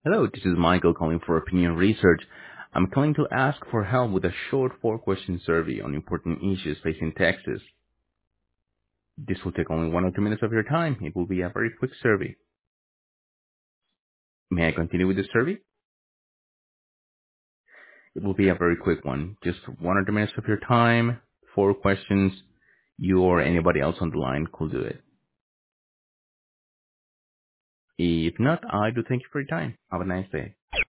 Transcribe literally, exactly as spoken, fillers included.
Hello, this is Michael calling for Opinion Research. I'm calling to ask for help with a short four-question survey on important issues facing Texas. This will take only one or two minutes of your time. It will be a very quick survey. May I continue with the survey? It will be a very quick one. Just one or two minutes of your time, four questions. You or anybody else on the line could do it. If not, I do thank you for your time. Have a nice day.